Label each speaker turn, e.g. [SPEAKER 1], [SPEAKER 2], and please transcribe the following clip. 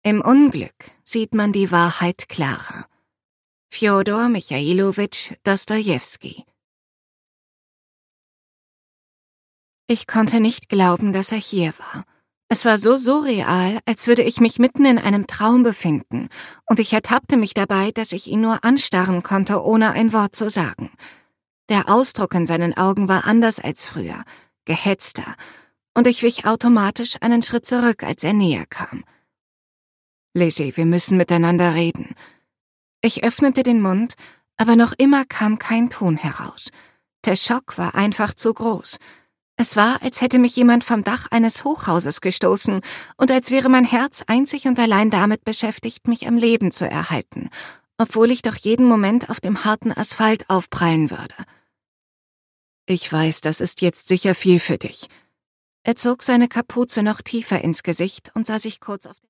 [SPEAKER 1] Im Unglück sieht man die Wahrheit klarer. Fjodor Michailowitsch Dostojewski. Ich konnte nicht glauben, dass er hier war. Es war so surreal, als würde ich mich mitten in einem Traum befinden, und ich ertappte mich dabei, dass ich ihn nur anstarren konnte, ohne ein Wort zu sagen. Der Ausdruck in seinen Augen war anders als früher, gehetzter, und ich wich automatisch einen Schritt zurück, als er näher kam. »Lizzie, wir müssen miteinander reden.« Ich öffnete den Mund, aber noch immer kam kein Ton heraus. Der Schock war einfach zu groß. Es war, als hätte mich jemand vom Dach eines Hochhauses gestoßen und als wäre mein Herz einzig und allein damit beschäftigt, mich am Leben zu erhalten, obwohl ich doch jeden Moment auf dem harten Asphalt aufprallen würde. »Ich weiß, das ist jetzt sicher viel für dich.« Er zog seine Kapuze noch tiefer ins Gesicht und sah sich kurz auf